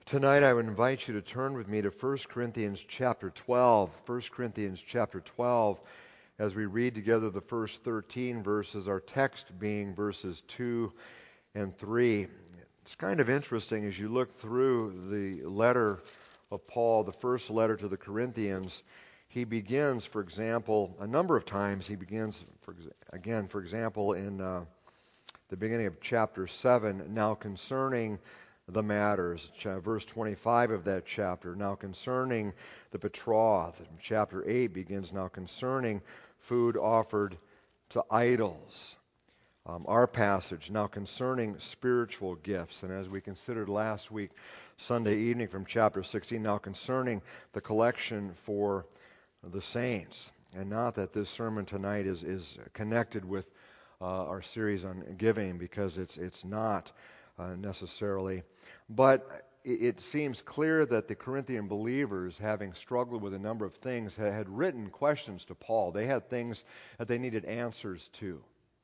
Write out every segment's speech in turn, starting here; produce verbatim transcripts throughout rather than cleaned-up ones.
Tonight I would invite you to turn with me to First Corinthians chapter twelve. First Corinthians chapter twelve, as we read together the first thirteen verses, our text being verses two and three. It's kind of interesting as you look through the letter of Paul, the first letter to the Corinthians. He begins, for example, a number of times. He begins, for, again, for example, in uh, the beginning of chapter seven, now concerning the matters, verse twenty-five of that chapter, now concerning the betrothed. Chapter eight begins, now concerning food offered to idols. Um, our passage, now concerning spiritual gifts. And as we considered last week, Sunday evening from chapter sixteen, now concerning the collection for the saints. And not that this sermon tonight is, is connected with uh, our series on giving, because it's, it's not. Uh, necessarily. But it, it seems clear that the Corinthian believers, having struggled with a number of things, had, had written questions to Paul. They had things that they needed answers to.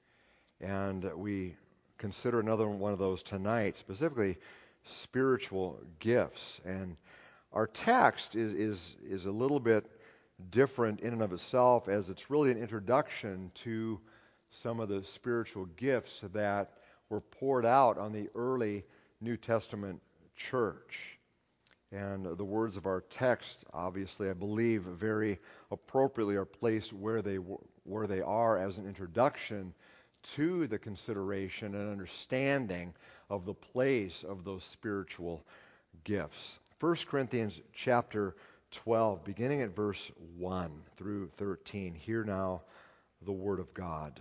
And we consider another one of those tonight, specifically spiritual gifts. And our text is, is, is a little bit different in and of itself, as it's really an introduction to some of the spiritual gifts that were poured out on the early New Testament church. And the words of our text, obviously, I believe, very appropriately are placed where they where they are as an introduction to the consideration and understanding of the place of those spiritual gifts. First Corinthians chapter twelve, beginning at verse one through thirteen. Hear now the word of God.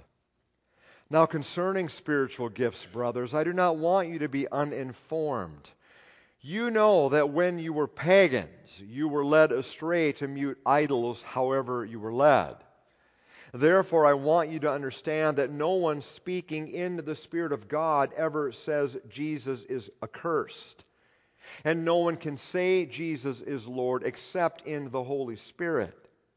Now concerning spiritual gifts, brothers, I do not want you to be uninformed. You know that when you were pagans, you were led astray to mute idols, however you were led. Therefore, I want you to understand that no one speaking in the Spirit of God ever says Jesus is accursed. And no one can say Jesus is Lord except in the Holy Spirit.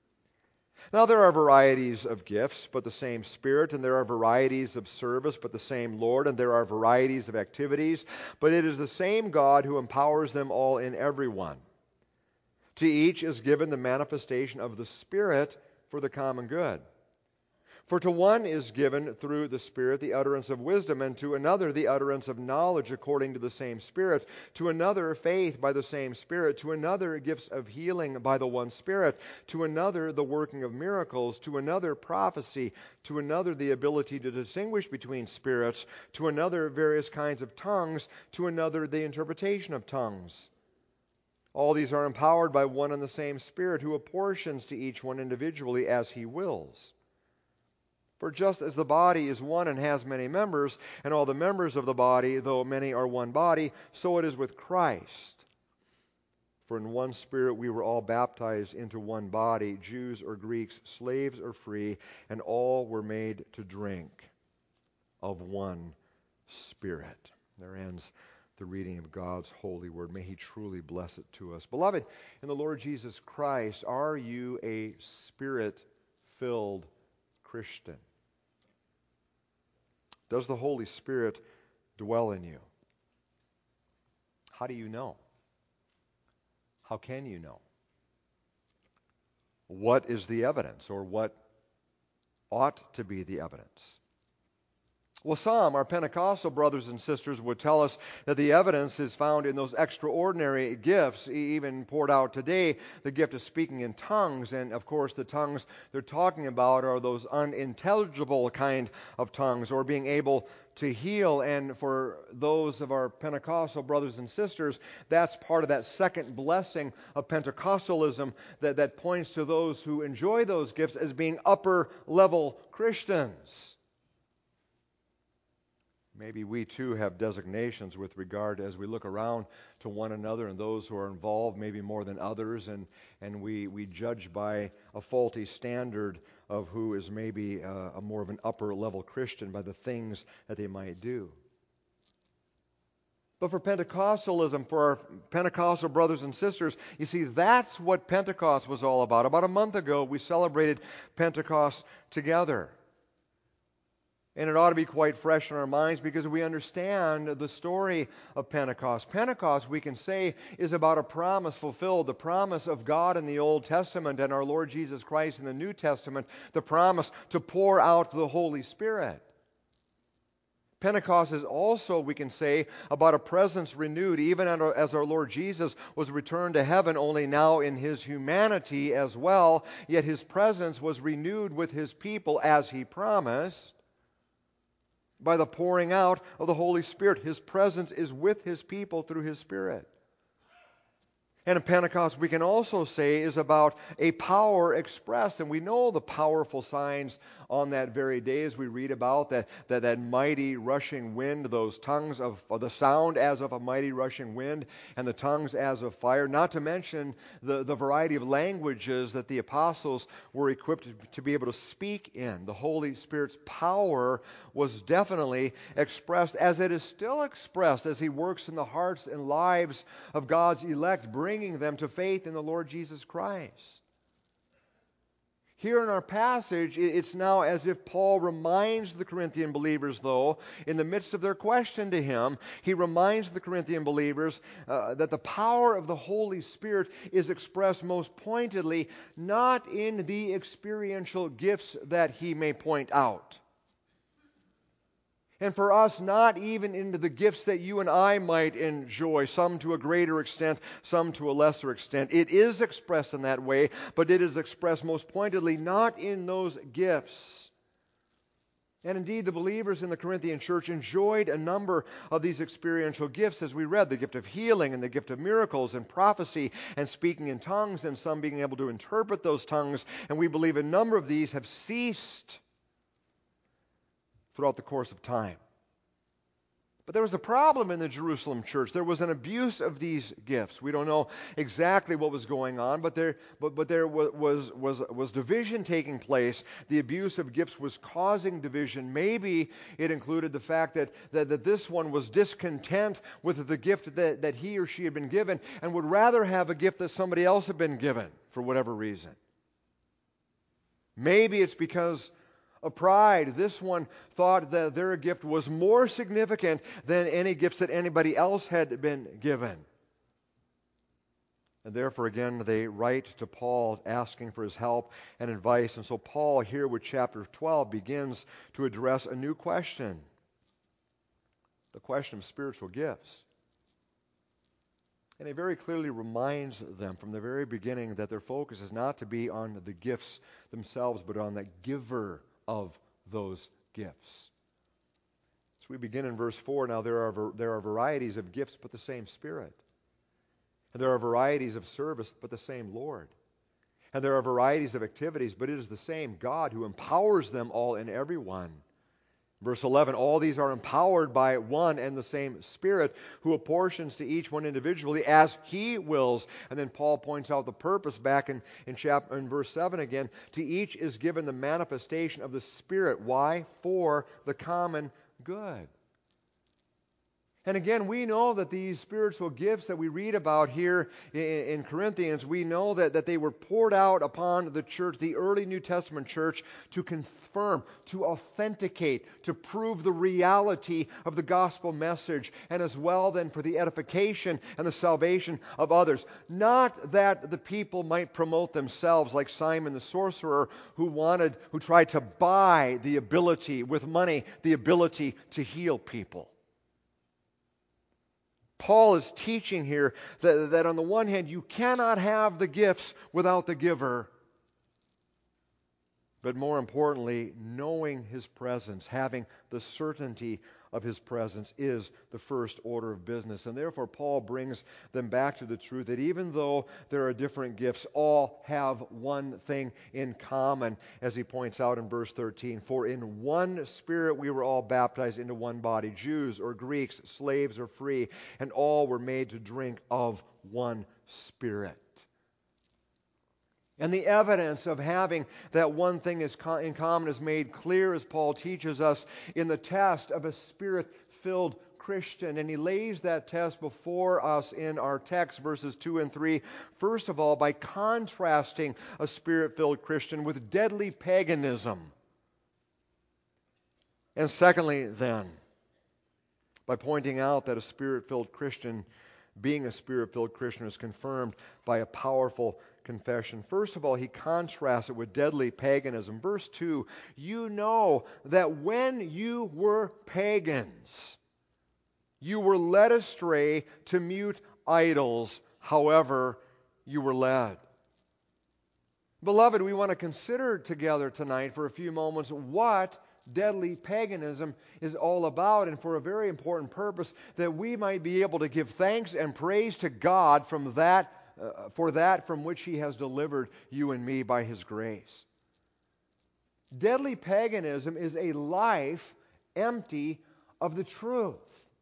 Now there are varieties of gifts, but the same Spirit, and there are varieties of service, but the same Lord, and there are varieties of activities, but it is the same God who empowers them all in everyone. To each is given the manifestation of the Spirit for the common good. For to one is given through the Spirit the utterance of wisdom, and to another the utterance of knowledge according to the same Spirit, to another faith by the same Spirit, to another gifts of healing by the one Spirit, to another the working of miracles, to another prophecy, to another the ability to distinguish between spirits, to another various kinds of tongues, to another the interpretation of tongues. All these are empowered by one and the same Spirit, who apportions to each one individually as He wills. For just as the body is one and has many members, and all the members of the body, though many, are one body, so it is with Christ. For in one Spirit we were all baptized into one body, Jews or Greeks, slaves or free, and all were made to drink of one Spirit. There ends the reading of God's holy word. May He truly bless it to us. Beloved, in the Lord Jesus Christ, are you a Spirit-filled Christian? Does the Holy Spirit dwell in you? How do you know? How can you know? What is the evidence, or what ought to be the evidence? Well, some, our Pentecostal brothers and sisters, would tell us that the evidence is found in those extraordinary gifts, even poured out today, the gift of speaking in tongues. And, of course, the tongues they're talking about are those unintelligible kind of tongues, or being able to heal. And for those of our Pentecostal brothers and sisters, that's part of that second blessing of Pentecostalism that, that points to those who enjoy those gifts as being upper-level Christians. Maybe we too have designations with regard as we look around to one another and those who are involved, maybe more than others, and, and we, we judge by a faulty standard of who is maybe a, a more of an upper-level Christian by the things that they might do. But for Pentecostalism, for our Pentecostal brothers and sisters, you see, that's what Pentecost was all about. About a month ago, we celebrated Pentecost together. And it ought to be quite fresh in our minds because we understand the story of Pentecost. Pentecost, we can say, is about a promise fulfilled, the promise of God in the Old Testament and our Lord Jesus Christ in the New Testament, the promise to pour out the Holy Spirit. Pentecost is also, we can say, about a presence renewed, even as our Lord Jesus was returned to heaven, only now in His humanity as well, yet His presence was renewed with His people as He promised. By the pouring out of the Holy Spirit. His presence is with His people through His Spirit. And in Pentecost, we can also say, is about a power expressed. And we know the powerful signs on that very day as we read about that, that, that mighty rushing wind, those tongues of, of the sound as of a mighty rushing wind, and the tongues as of fire. Not to mention the, the variety of languages that the apostles were equipped to be able to speak in. The Holy Spirit's power was definitely expressed, as it is still expressed as He works in the hearts and lives of God's elect, bringing bringing them to faith in the Lord Jesus Christ. Here in our passage, it's now as if Paul reminds the Corinthian believers, though, in the midst of their question to him, he reminds the Corinthian believers uh, that the power of the Holy Spirit is expressed most pointedly not in the experiential gifts that he may point out. And for us, not even into the gifts that you and I might enjoy, some to a greater extent, some to a lesser extent. It is expressed in that way, but it is expressed most pointedly not in those gifts. And indeed, the believers in the Corinthian church enjoyed a number of these experiential gifts, as we read, the gift of healing and the gift of miracles and prophecy and speaking in tongues, and some being able to interpret those tongues. And we believe a number of these have ceased throughout the course of time. But there was a problem in the Jerusalem church. There was an abuse of these gifts. We don't know exactly what was going on, but there, but, but there was, was, was, was division taking place. The abuse of gifts was causing division. Maybe it included the fact that, that, that this one was discontent with the gift that, that he or she had been given and would rather have a gift that somebody else had been given for whatever reason. Maybe it's because of pride. This one thought that their gift was more significant than any gifts that anybody else had been given. And therefore, again, they write to Paul asking for his help and advice. And so Paul here with chapter twelve begins to address a new question. The question of spiritual gifts. And he very clearly reminds them from the very beginning that their focus is not to be on the gifts themselves, but on the giver of those gifts. So we begin in verse four. Now there are there are varieties of gifts, but the same Spirit. And there are varieties of service, but the same Lord. And there are varieties of activities, but it is the same God who empowers them all in everyone. Verse eleven, all these are empowered by one and the same Spirit, who apportions to each one individually as He wills. And then Paul points out the purpose back in, in, chapter, in verse seven again. To each is given the manifestation of the Spirit. Why? For the common good. And again, we know that these spiritual gifts that we read about here in, in Corinthians, we know that, that they were poured out upon the church, the early New Testament church, to confirm, to authenticate, to prove the reality of the gospel message, and as well then for the edification and the salvation of others. Not that the people might promote themselves like Simon the sorcerer, who wanted, who tried to buy the ability with money, the ability to heal people. Paul is teaching here that, that on the one hand, you cannot have the gifts without the giver. But more importantly, knowing His presence, having the certainty of His presence is the first order of business. And therefore, Paul brings them back to the truth that even though there are different gifts, all have one thing in common, as he points out in verse thirteen. For in one Spirit we were all baptized into one body, Jews or Greeks, slaves or free, and all were made to drink of one Spirit. And the evidence of having that one thing is co- in common is made clear, as Paul teaches us, in the test of a Spirit-filled Christian. And he lays that test before us in our text, verses two and three. First of all, by contrasting a Spirit-filled Christian with deadly paganism. And secondly, then, by pointing out that a Spirit-filled Christian, being a Spirit-filled Christian, is confirmed by a powerful confession. First of all, he contrasts it with deadly paganism. Verse two, you know that when you were pagans, you were led astray to mute idols, however you were led. Beloved, we want to consider together tonight for a few moments what deadly paganism is all about, and for a very important purpose, that we might be able to give thanks and praise to God from that, uh, for that from which He has delivered you and me by His grace. Deadly paganism is a life empty of the truth.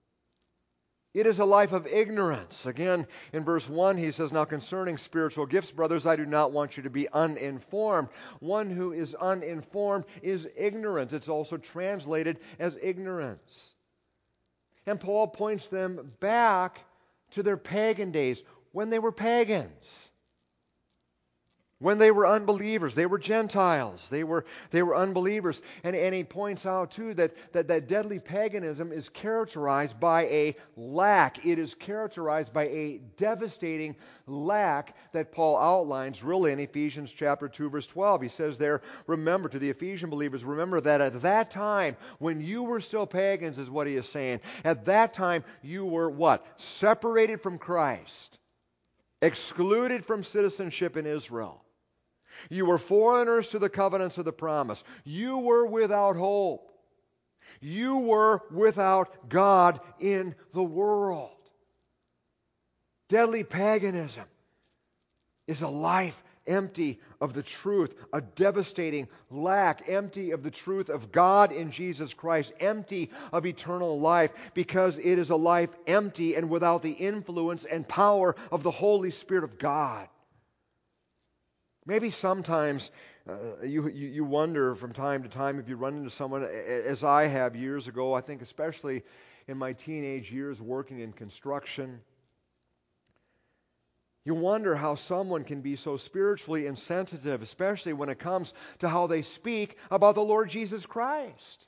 It is a life of ignorance. Again, in verse one, he says, now concerning spiritual gifts, brothers, I do not want you to be uninformed. One who is uninformed is ignorant. It's also translated as ignorance. And Paul points them back to their pagan days, when they were pagans. When they were unbelievers, they were Gentiles, they were, they were unbelievers. And, and he points out, too, that, that, that deadly paganism is characterized by a lack. It is characterized by a devastating lack that Paul outlines really in Ephesians chapter two, verse twelve. He says there, remember, to the Ephesian believers, remember that at that time, when you were still pagans, is what he is saying, at that time you were what? Separated from Christ, excluded from citizenship in Israel. You were foreigners to the covenants of the promise. You were without hope. You were without God in the world. Deadly paganism is a life empty of the truth, a devastating lack, empty of the truth of God in Jesus Christ, empty of eternal life, because it is a life empty and without the influence and power of the Holy Spirit of God. Maybe sometimes uh, you, you you wonder from time to time if you run into someone, as I have years ago, I think especially in my teenage years working in construction. You wonder how someone can be so spiritually insensitive, especially when it comes to how they speak about the Lord Jesus Christ.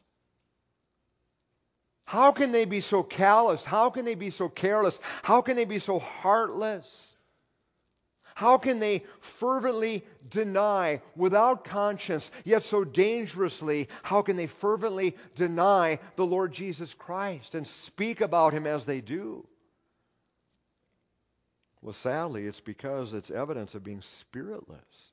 How can they be so callous? How can they be so careless? How can they be so heartless? How can they fervently deny without conscience, yet so dangerously, how can they fervently deny the Lord Jesus Christ and speak about Him as they do? Well, sadly, it's because it's evidence of being spiritless,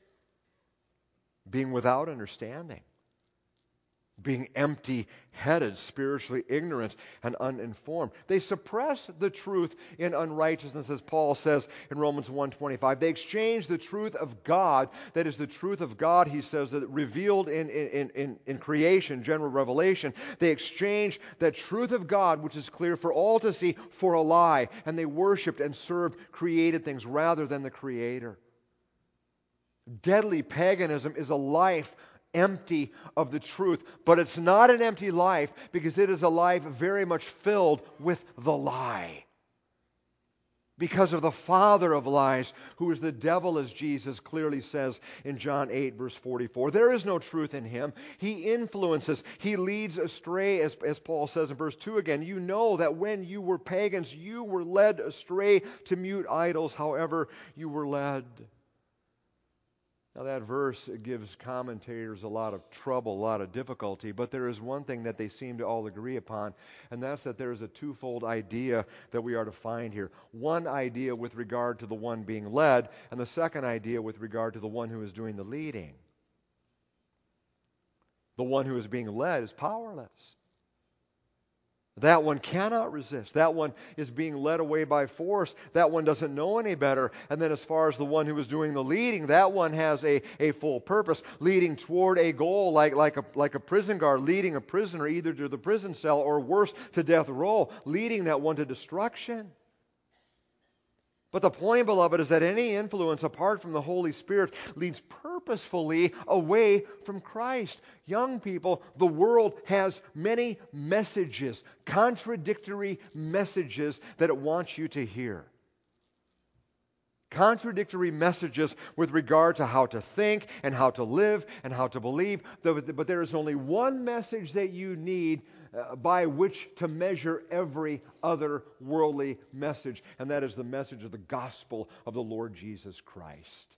being without understanding, being empty-headed, spiritually ignorant, and uninformed. They suppress the truth in unrighteousness, as Paul says in Romans one twenty-five. They exchange the truth of God, that is the truth of God, he says, that revealed in, in, in, in creation, general revelation. They exchange that truth of God, which is clear for all to see, for a lie. And they worshipped and served created things rather than the Creator. Deadly paganism is a life empty of the truth, but it's not an empty life because it is a life very much filled with the lie. Because of the father of lies, who is the devil, as Jesus clearly says in John eight, verse forty-four. There is no truth in him. He influences, he leads astray, as, as Paul says in verse two again. You know that when you were pagans, you were led astray to mute idols, however you were led. Now that verse gives commentators a lot of trouble, a lot of difficulty, but there is one thing that they seem to all agree upon, and that's that there is a twofold idea that we are to find here. One idea with regard to the one being led, and the second idea with regard to the one who is doing the leading. The one who is being led is powerless. That one cannot resist. That one is being led away by force. That one doesn't know any better. And then as far as the one who is doing the leading, that one has a, a full purpose, leading toward a goal like, like, a, like a prison guard, leading a prisoner either to the prison cell or worse, to death row, leading that one to destruction. But the point, beloved, is that any influence apart from the Holy Spirit leads purposefully away from Christ. Young people, the world has many messages, contradictory messages that it wants you to hear. Contradictory messages with regard to how to think and how to live and how to believe. But there is only one message that you need uh, by which to measure every other worldly message, and that is the message of the gospel of the Lord Jesus Christ.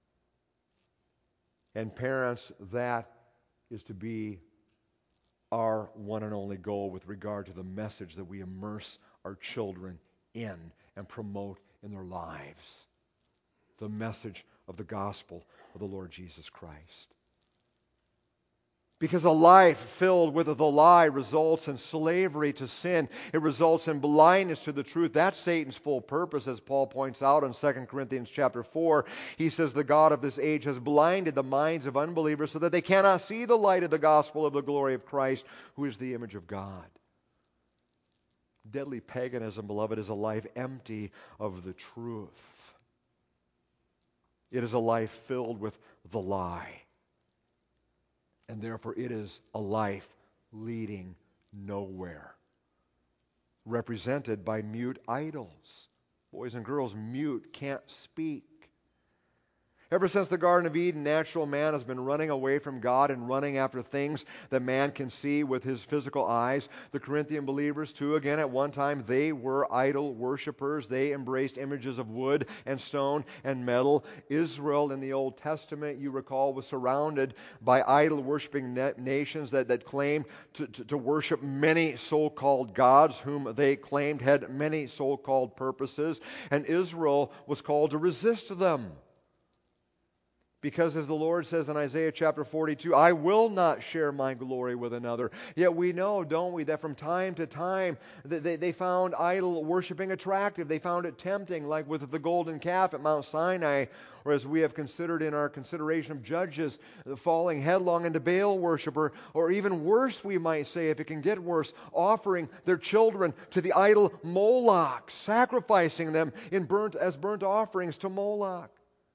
And parents, that is to be our one and only goal with regard to the message that we immerse our children in and promote in their lives. The message of the gospel of the Lord Jesus Christ. Because a life filled with the lie results in slavery to sin. It results in blindness to the truth. That's Satan's full purpose, as Paul points out in Second Corinthians chapter four. He says the God of this age has blinded the minds of unbelievers so that they cannot see the light of the gospel of the glory of Christ, who is the image of God. Deadly paganism, beloved, is a life empty of the truth. It is a life filled with the lie. And therefore it is a life leading nowhere. Represented by mute idols. Boys and girls, mute, can't speak. Ever since the Garden of Eden, natural man has been running away from God and running after things that man can see with his physical eyes. The Corinthian believers, too, again, at one time, they were idol worshipers. They embraced images of wood and stone and metal. Israel in the Old Testament, you recall, was surrounded by idol-worshiping nations that, that claimed to, to, to worship many so-called gods, whom they claimed had many so-called purposes. And Israel was called to resist them. Because as the Lord says in Isaiah chapter forty-two, I will not share my glory with another. Yet we know, don't we, that from time to time they, they found idol worshiping attractive. They found it tempting, like with the golden calf at Mount Sinai, or as we have considered in our consideration of Judges, falling headlong into Baal worship, or, or even worse, we might say, if it can get worse, offering their children to the idol Moloch, sacrificing them in burnt as burnt offerings to Moloch.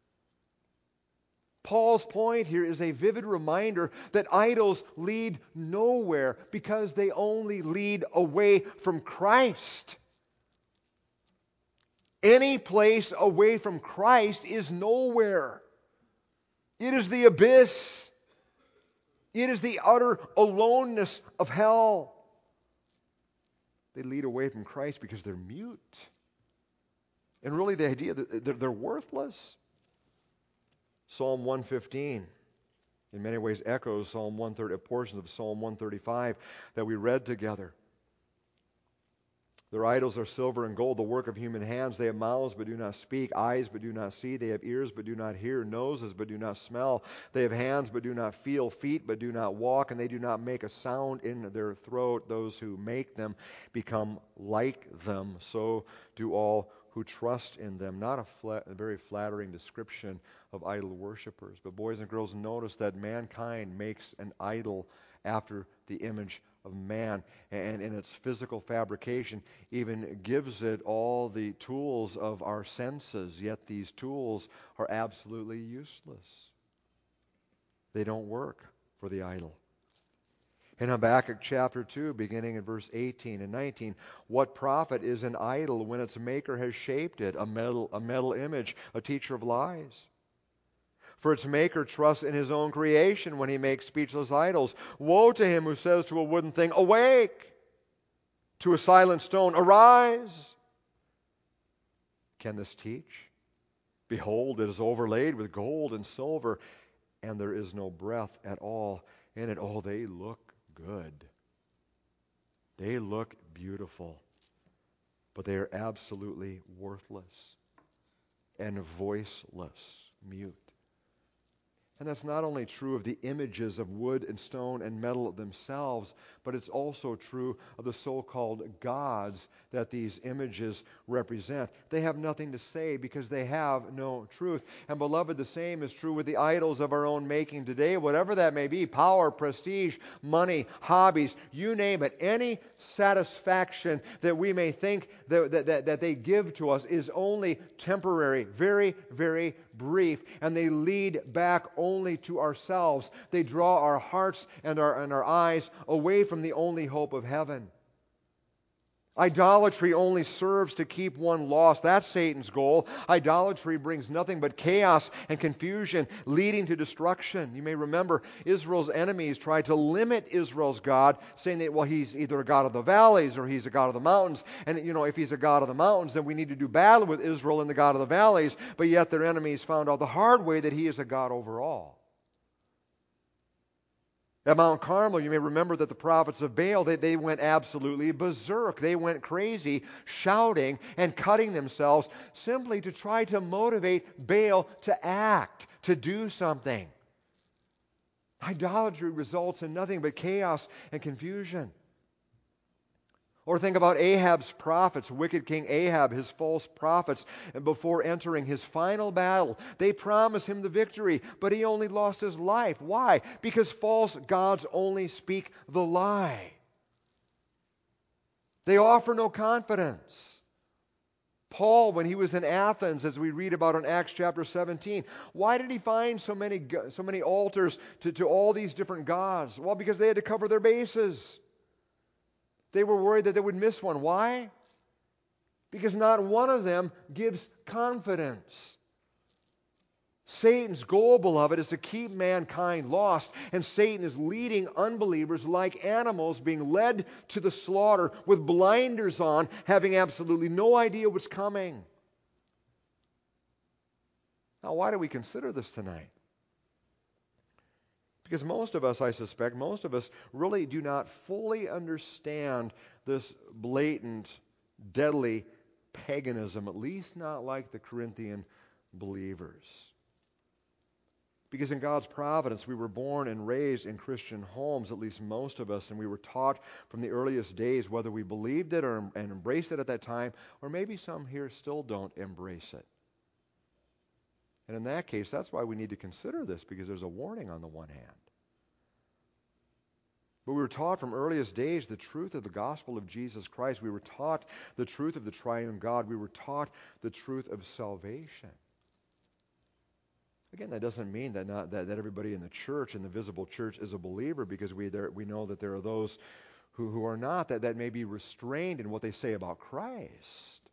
Paul's point here is a vivid reminder that idols lead nowhere because they only lead away from Christ. Any place away from Christ is nowhere. It is the abyss. It is the utter aloneness of hell. They lead away from Christ because they're mute. And really the idea that they're worthless. Psalm one fifteen, in many ways echoes Psalm one thirty, portions of Psalm one thirty-five that we read together. Their idols are silver and gold, the work of human hands. They have mouths but do not speak, eyes but do not see. They have ears but do not hear, noses but do not smell. They have hands but do not feel, feet but do not walk, and they do not make a sound in their throat. Those who make them become like them. So do all who trust in them. Not a, flat, a very flattering description of idol worshipers. But boys and girls, notice that mankind makes an idol after the image of man, and in its physical fabrication even gives it all the tools of our senses, yet these tools are absolutely useless. They don't work for the idol. In Habakkuk chapter two, beginning in verse eighteen and nineteen, what profit is an idol when its maker has shaped it, a metal, a metal image, a teacher of lies? For its maker trusts in his own creation when he makes speechless idols. Woe to him who says to a wooden thing, awake! To a silent stone, arise! Can this teach? Behold, it is overlaid with gold and silver, and there is no breath at all in it. Oh, they look good. They look beautiful, but they are absolutely worthless and voiceless, mute. And that's not only true of the images of wood and stone and metal themselves, but it's also true of the so-called gods that these images represent. They have nothing to say because they have no truth. And beloved, the same is true with the idols of our own making today, whatever that may be, power, prestige, money, hobbies, you name it. Any satisfaction that we may think that, that, that, that they give to us is only temporary, very, very brief, and they lead back only to ourselves. They draw our hearts and our, and our eyes away from the only hope of heaven. Idolatry only serves to keep one lost. That's Satan's goal. Idolatry brings nothing but chaos and confusion, leading to destruction. You may remember Israel's enemies tried to limit Israel's God, saying that, well, he's either a God of the valleys or he's a God of the mountains. And, you know, if he's a God of the mountains, then we need to do battle with Israel and the God of the valleys. But yet their enemies found out the hard way that he is a God over all. At Mount Carmel, you may remember that the prophets of Baal, they, they went absolutely berserk. They went crazy, shouting and cutting themselves simply to try to motivate Baal to act, to do something. Idolatry results in nothing but chaos and confusion. Or think about Ahab's prophets, wicked King Ahab, his false prophets, and before entering his final battle, they promised him the victory, but he only lost his life. Why? Because false gods only speak the lie. They offer no confidence. Paul, when he was in Athens, as we read about in Acts chapter seventeen, why did he find so many so many altars to, to all these different gods? Well, because they had to cover their bases. They were worried that they would miss one. Why? Because not one of them gives confidence. Satan's goal, beloved, is to keep mankind lost, and Satan is leading unbelievers like animals being led to the slaughter with blinders on, having absolutely no idea what's coming. Now, why do we consider this tonight? Because most of us, I suspect, most of us really do not fully understand this blatant, deadly paganism, at least not like the Corinthian believers. Because in God's providence, we were born and raised in Christian homes, at least most of us, and we were taught from the earliest days, whether we believed it or and embraced it at that time, or maybe some here still don't embrace it. And in that case, that's why we need to consider this, because there's a warning on the one hand. But we were taught from earliest days the truth of the gospel of Jesus Christ. We were taught the truth of the triune God. We were taught the truth of salvation. Again, that doesn't mean that not that, that everybody in the church, in the visible church, is a believer, because we there, we know that there are those who, who are not, that, that may be restrained in what they say about Christ.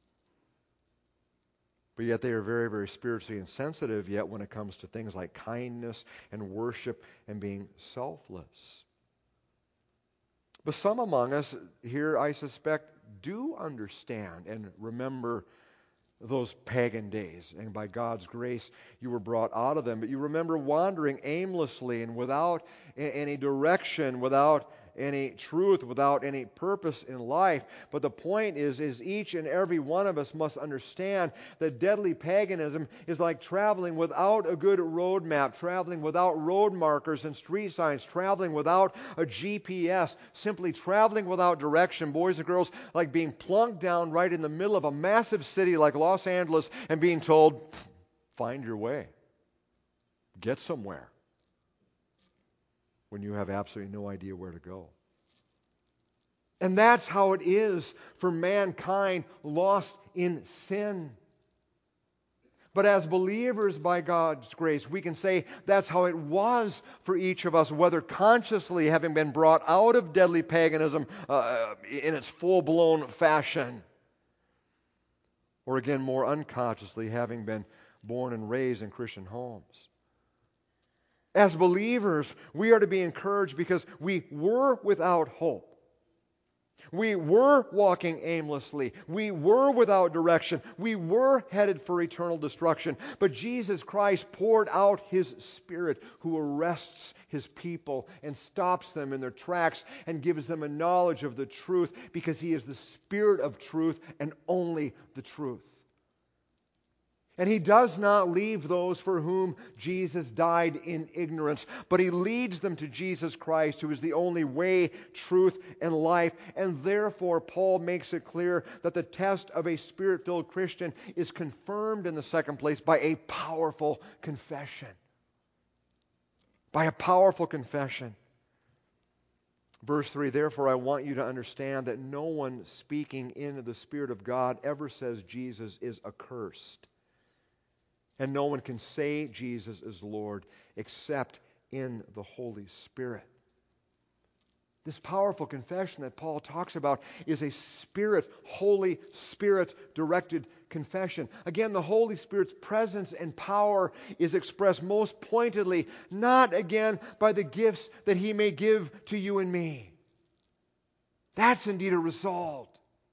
But yet they are very, very spiritually insensitive yet when it comes to things like kindness and worship and being selfless. But some among us here, I suspect, do understand and remember those pagan days. And by God's grace, you were brought out of them. But you remember wandering aimlessly and without any direction, without any truth, without any purpose in life. But the point is, is each and every one of us must understand that deadly paganism is like traveling without a good road map, traveling without road markers and street signs, traveling without a G P S, simply traveling without direction. Boys and girls, like being plunked down right in the middle of a massive city like Los Angeles and being told, find your way. Get somewhere. When you have absolutely no idea where to go. And that's how it is for mankind lost in sin. But as believers by God's grace, we can say that's how it was for each of us, whether consciously having been brought out of deadly paganism uh, in its full-blown fashion, or again more unconsciously having been born and raised in Christian homes. As believers, we are to be encouraged because we were without hope. We were walking aimlessly. We were without direction. We were headed for eternal destruction. But Jesus Christ poured out His Spirit, who arrests His people and stops them in their tracks and gives them a knowledge of the truth, because He is the Spirit of truth and only the truth. And He does not leave those for whom Jesus died in ignorance, but He leads them to Jesus Christ, who is the only way, truth, and life. And therefore, Paul makes it clear that the test of a Spirit-filled Christian is confirmed in the second place by a powerful confession. By a powerful confession. Verse three, therefore I want you to understand that no one speaking in the Spirit of God ever says Jesus is accursed. And no one can say Jesus is Lord except in the Holy Spirit. This powerful confession that Paul talks about is a Spirit, Holy Spirit-directed confession. Again, the Holy Spirit's presence and power is expressed most pointedly, not again by the gifts that He may give to you and me. That's indeed a result.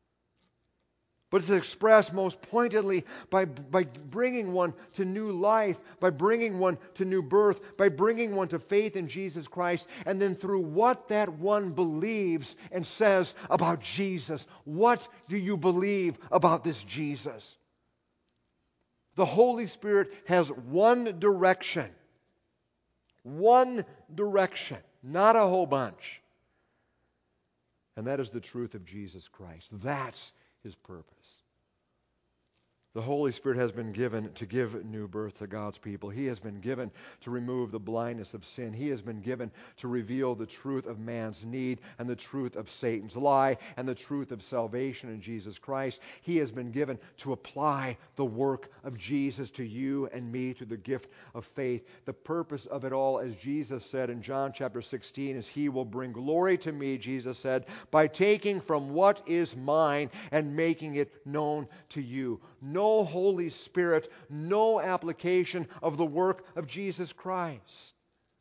But it's expressed most pointedly by, by bringing one to new life, by bringing one to new birth, by bringing one to faith in Jesus Christ, and then through what that one believes and says about Jesus. What do you believe about this Jesus? The Holy Spirit has one direction. One direction, not a whole bunch. And that is the truth of Jesus Christ. That's His purpose. The Holy Spirit has been given to give new birth to God's people. He has been given to remove the blindness of sin. He has been given to reveal the truth of man's need and the truth of Satan's lie and the truth of salvation in Jesus Christ. He has been given to apply the work of Jesus to you and me through the gift of faith. The purpose of it all, as Jesus said in John chapter sixteen, is He will bring glory to me, Jesus said, by taking from what is mine and making it known to you. No No Holy Spirit, no application of the work of Jesus Christ.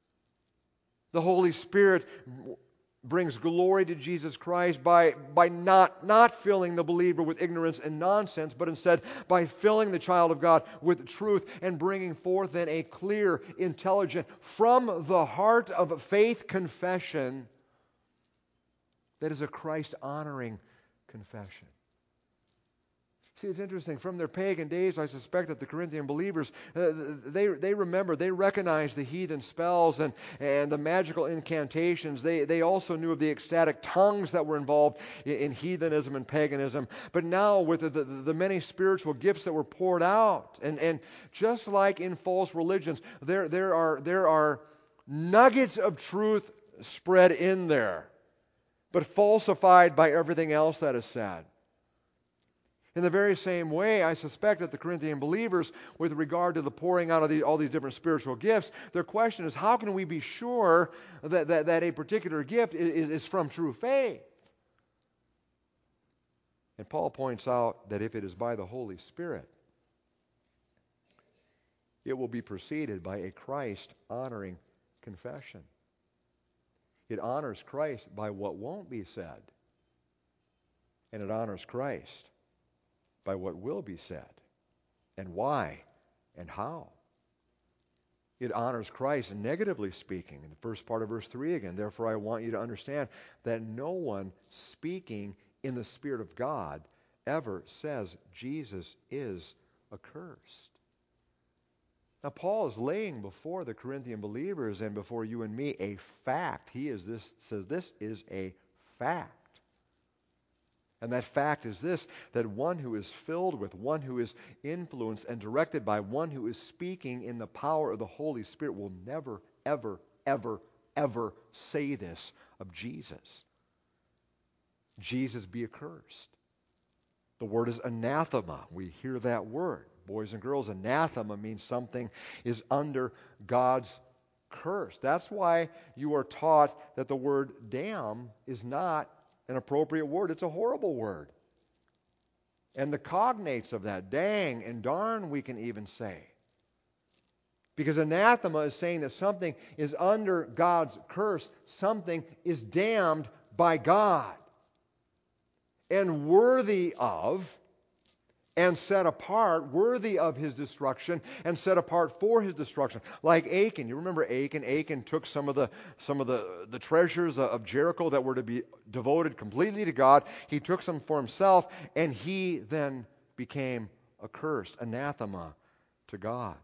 The Holy Spirit brings glory to Jesus Christ by, by not, not filling the believer with ignorance and nonsense, but instead by filling the child of God with truth and bringing forth then a clear, intelligent, from the heart of faith confession that is a Christ-honoring confession. See, it's interesting. From their pagan days, I suspect that the Corinthian believers, uh, they they remember, they recognized the heathen spells and, and the magical incantations. They they also knew of the ecstatic tongues that were involved in, in heathenism and paganism. But now with the, the, the many spiritual gifts that were poured out, and, and just like in false religions, there there are there are nuggets of truth spread in there, but falsified by everything else that is said. In the very same way, I suspect that the Corinthian believers, with regard to the pouring out of the, all these different spiritual gifts, their question is, how can we be sure that, that, that a particular gift is, is from true faith? And Paul points out that if it is by the Holy Spirit, it will be preceded by a Christ-honoring confession. It honors Christ by what won't be said, and it honors Christ by what will be said, and why, and how. It honors Christ, negatively speaking. In the first part of verse three again, therefore I want you to understand that no one speaking in the Spirit of God ever says Jesus is accursed. Now Paul is laying before the Corinthian believers and before you and me a fact. He is this says this is a fact. And that fact is this, that one who is filled with, one who is influenced and directed by, one who is speaking in the power of the Holy Spirit will never, ever, ever, ever say this of Jesus. Jesus be accursed. The word is anathema. We hear that word. Boys and girls, anathema means something is under God's curse. That's why you are taught that the word damn is not an appropriate word. It's a horrible word. And the cognates of that, dang and darn, we can even say. Because anathema is saying that something is under God's curse. Something is damned by God. And worthy of, and set apart, worthy of His destruction, and set apart for His destruction. Like Achan. You remember Achan? Achan took some of the some of the, the treasures of Jericho that were to be devoted completely to God. He took some for himself, and he then became accursed, anathema to God.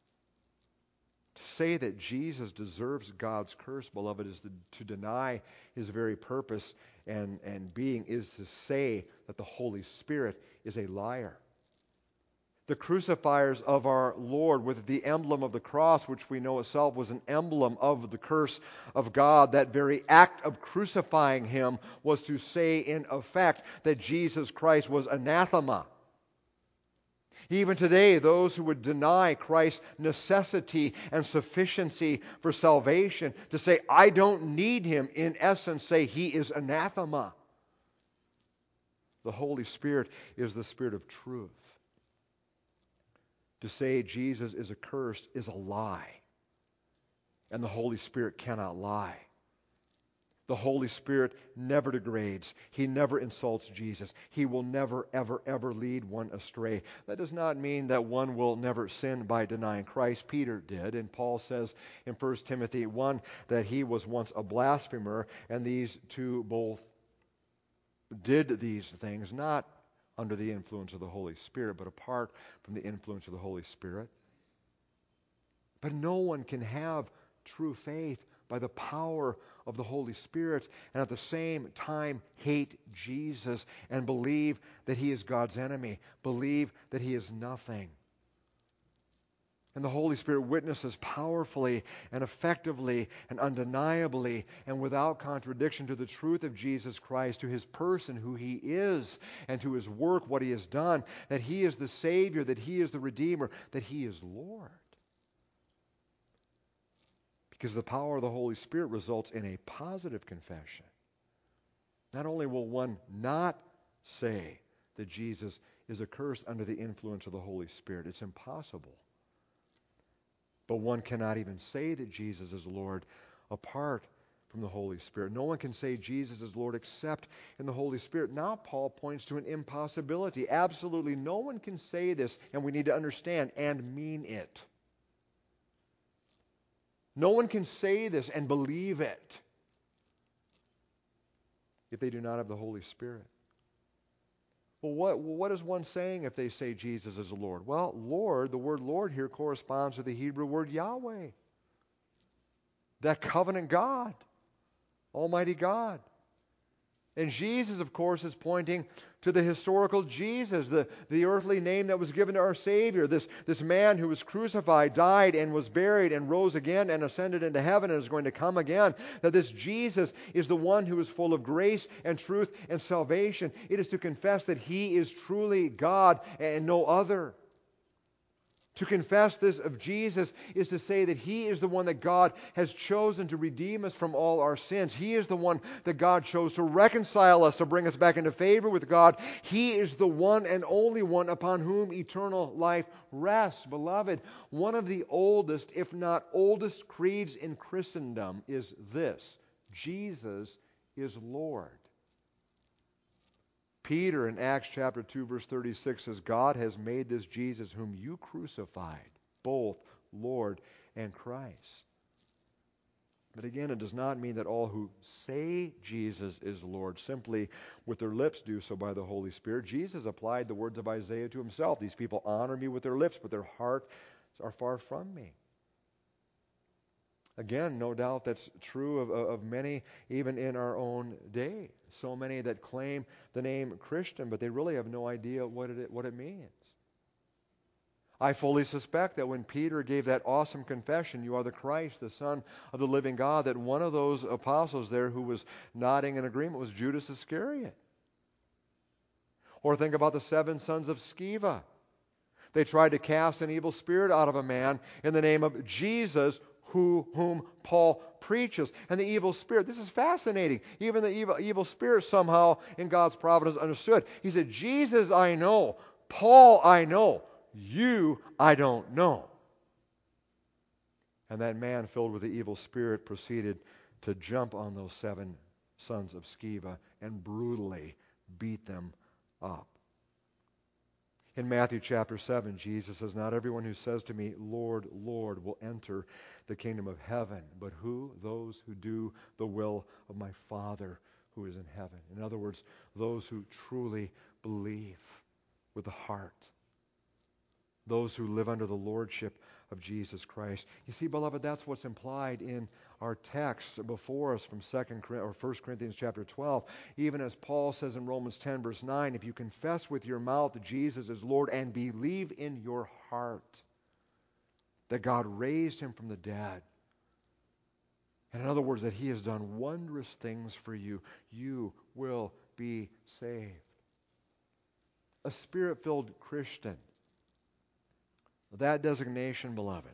To say that Jesus deserves God's curse, beloved, is to, to deny His very purpose and, and being, is to say that the Holy Spirit is a liar. The crucifiers of our Lord with the emblem of the cross, which we know itself was an emblem of the curse of God, that very act of crucifying Him was to say in effect that Jesus Christ was anathema. Even today, those who would deny Christ's necessity and sufficiency for salvation, to say, I don't need Him, in essence say He is anathema. The Holy Spirit is the Spirit of truth. To say Jesus is accursed is a lie. And the Holy Spirit cannot lie. The Holy Spirit never degrades. He never insults Jesus. He will never, ever, ever lead one astray. That does not mean that one will never sin by denying Christ. Peter did, and Paul says in First Timothy one that he was once a blasphemer, and these two both did these things, not under the influence of the Holy Spirit, but apart from the influence of the Holy Spirit. But no one can have true faith by the power of the Holy Spirit and at the same time hate Jesus and believe that He is God's enemy, believe that He is nothing. And the Holy Spirit witnesses powerfully and effectively and undeniably and without contradiction to the truth of Jesus Christ, to His person, who He is, and to His work, what He has done, that He is the Savior, that He is the Redeemer, that He is Lord. Because the power of the Holy Spirit results in a positive confession. Not only will one not say that Jesus is accursed under the influence of the Holy Spirit, it's impossible. But one cannot even say that Jesus is Lord apart from the Holy Spirit. No one can say Jesus is Lord except in the Holy Spirit. Now Paul points to an impossibility. Absolutely no one can say this, and we need to understand and mean it. No one can say this and believe it if they do not have the Holy Spirit. Well, what, what is one saying if they say Jesus is the Lord? Well, Lord, the word Lord here corresponds to the Hebrew word Yahweh. That covenant God, Almighty God. And Jesus, of course, is pointing to the historical Jesus, the, the earthly name that was given to our Savior, this, this man who was crucified, died, and was buried, and rose again, and ascended into heaven, and is going to come again. That this Jesus is the one who is full of grace and truth and salvation. It is to confess that He is truly God and no other. To confess this of Jesus is to say that He is the one that God has chosen to redeem us from all our sins. He is the one that God chose to reconcile us, to bring us back into favor with God. He is the one and only one upon whom eternal life rests. Beloved, one of the oldest, if not oldest, creeds in Christendom is this: Jesus is Lord. Peter in Acts chapter two verse thirty-six says, God has made this Jesus whom you crucified, both Lord and Christ. But again, it does not mean that all who say Jesus is Lord simply with their lips do so by the Holy Spirit. Jesus applied the words of Isaiah to Himself. These people honor me with their lips, but their hearts are far from me. Again, no doubt that's true of, of many, even in our own day. So many that claim the name Christian, but they really have no idea what it, what it means. I fully suspect that when Peter gave that awesome confession, you are the Christ, the Son of the living God, that one of those apostles there who was nodding in agreement was Judas Iscariot. Or think about the seven sons of Sceva. They tried to cast an evil spirit out of a man in the name of Jesus, Who, whom Paul preaches. And the evil spirit, this is fascinating. Even the evil, evil spirit somehow in God's providence understood. He said, Jesus I know, Paul I know, you I don't know. And that man filled with the evil spirit proceeded to jump on those seven sons of Sceva and brutally beat them up. In Matthew chapter seven, Jesus says, not everyone who says to me, Lord, Lord, will enter the kingdom of heaven, but who? Those who do the will of my Father who is in heaven. In other words, those who truly believe with the heart. Those who live under the lordship of Jesus Christ. You see, beloved, that's what's implied in our text before us from Second or First Corinthians chapter twelve. Even as Paul says in Romans ten verse nine, if you confess with your mouth that Jesus is Lord and believe in your heart that God raised Him from the dead, and in other words, that He has done wondrous things for you, you will be saved. A Spirit-filled Christian That designation, beloved,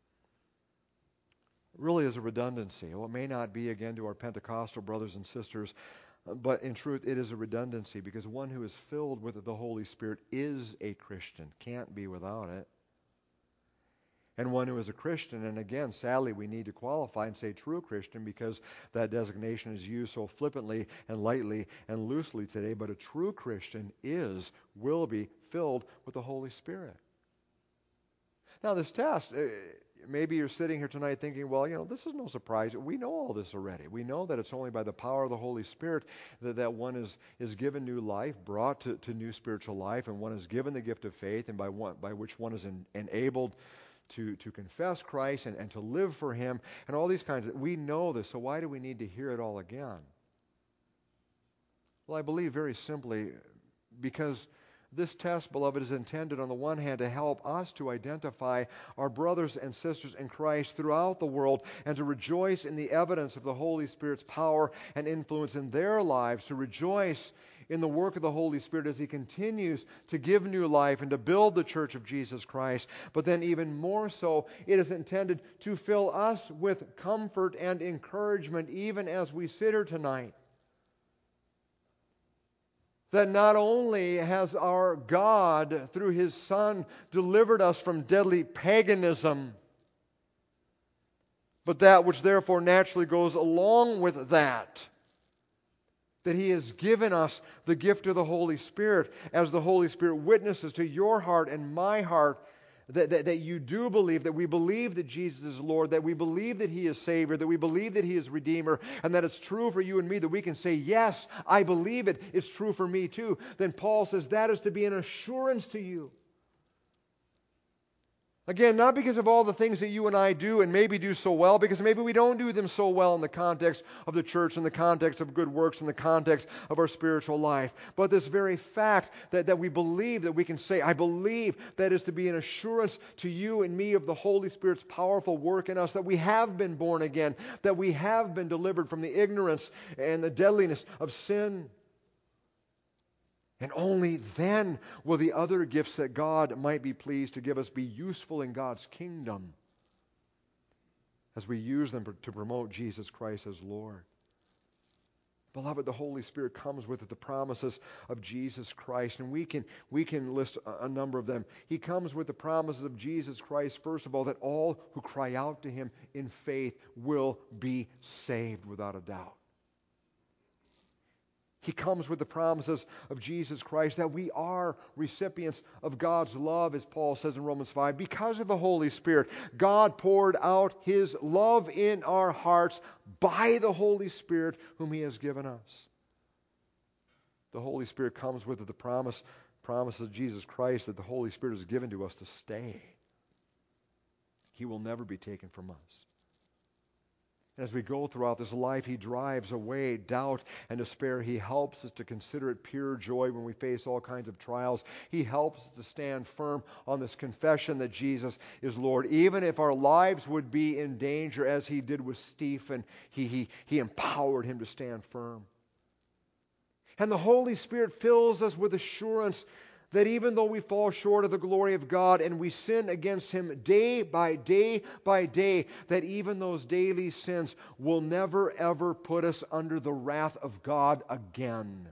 really is a redundancy. Well, it may not be, again, to our Pentecostal brothers and sisters, but in truth, it is a redundancy because one who is filled with the Holy Spirit is a Christian, can't be without it. And one who is a Christian, and again, sadly, we need to qualify and say true Christian because that designation is used so flippantly and lightly and loosely today, but a true Christian is, will be, filled with the Holy Spirit. Now, this test, maybe you're sitting here tonight thinking, well, you know, this is no surprise. We know all this already. We know that it's only by the power of the Holy Spirit that, that one is, is given new life, brought to, to new spiritual life, and one is given the gift of faith, and by, one, by which one is en, enabled to, to confess Christ and, and to live for Him, and all these kinds of, we know this, so why do we need to hear it all again? Well, I believe very simply because this test, beloved, is intended on the one hand to help us to identify our brothers and sisters in Christ throughout the world and to rejoice in the evidence of the Holy Spirit's power and influence in their lives, to rejoice in the work of the Holy Spirit as He continues to give new life and to build the church of Jesus Christ. But then even more so, it is intended to fill us with comfort and encouragement even as we sit here tonight. That not only has our God, through His Son, delivered us from deadly paganism, but that which therefore naturally goes along with that, that He has given us the gift of the Holy Spirit as the Holy Spirit witnesses to your heart and my heart that, that, that you do believe, that we believe that Jesus is Lord, that we believe that He is Savior, that we believe that He is Redeemer, and that it's true for you and me, that we can say, yes, I believe it, it's true for me too. Then Paul says that is to be an assurance to you. Again, not because of all the things that you and I do and maybe do so well, because maybe we don't do them so well in the context of the church, in the context of good works, in the context of our spiritual life. But this very fact that, that we believe, that we can say, I believe, that is to be an assurance to you and me of the Holy Spirit's powerful work in us, that we have been born again, that we have been delivered from the ignorance and the deadliness of sin. And only then will the other gifts that God might be pleased to give us be useful in God's kingdom as we use them to promote Jesus Christ as Lord. Beloved, the Holy Spirit comes with the promises of Jesus Christ, and we can, we can list a, a number of them. He comes with the promises of Jesus Christ, first of all, that all who cry out to Him in faith will be saved without a doubt. He comes with the promises of Jesus Christ that we are recipients of God's love, as Paul says in Romans five, because of the Holy Spirit. God poured out His love in our hearts by the Holy Spirit whom He has given us. The Holy Spirit comes with the promise, promise of Jesus Christ that the Holy Spirit is given to us to stay. He will never be taken from us. As we go throughout this life, He drives away doubt and despair. He helps us to consider it pure joy when we face all kinds of trials. He helps us to stand firm on this confession that Jesus is Lord. Even if our lives would be in danger, as He did with Stephen, He, he, he empowered him to stand firm. And the Holy Spirit fills us with assurance that even though we fall short of the glory of God and we sin against Him day by day by day, that even those daily sins will never ever put us under the wrath of God again.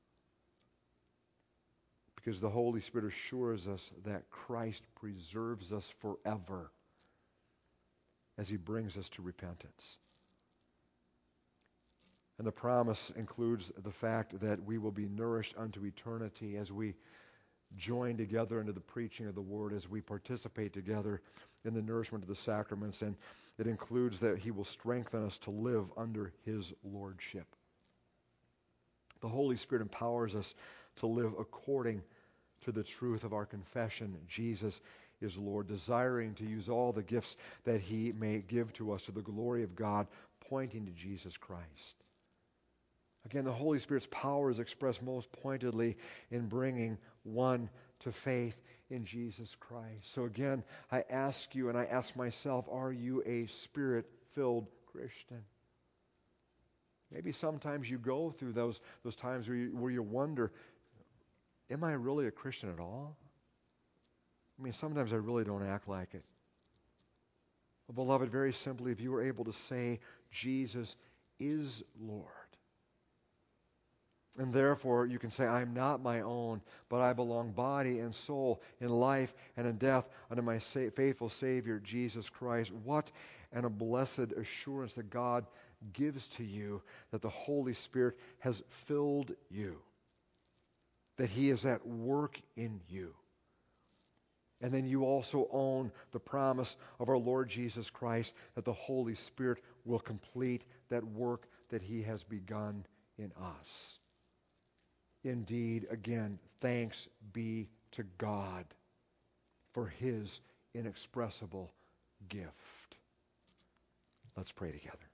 Because the Holy Spirit assures us that Christ preserves us forever as He brings us to repentance. And the promise includes the fact that we will be nourished unto eternity as we join together into the preaching of the Word, as we participate together in the nourishment of the sacraments, and it includes that He will strengthen us to live under His Lordship. The Holy Spirit empowers us to live according to the truth of our confession, Jesus is Lord, desiring to use all the gifts that He may give to us to the glory of God, pointing to Jesus Christ. Again, the Holy Spirit's power is expressed most pointedly in bringing one to faith in Jesus Christ. So again, I ask you and I ask myself, are you a Spirit-filled Christian? Maybe sometimes you go through those, those times where you, where you wonder, am I really a Christian at all? I mean, sometimes I really don't act like it. Well, beloved, very simply, if you were able to say, Jesus is Lord, and therefore you can say, I am not my own, but I belong body and soul, in life and in death, unto my sa- faithful Savior, Jesus Christ. What and a blessed assurance that God gives to you that the Holy Spirit has filled you, that He is at work in you. And then you also own the promise of our Lord Jesus Christ that the Holy Spirit will complete that work that He has begun in us. Indeed, again, thanks be to God for His inexpressible gift. Let's pray together.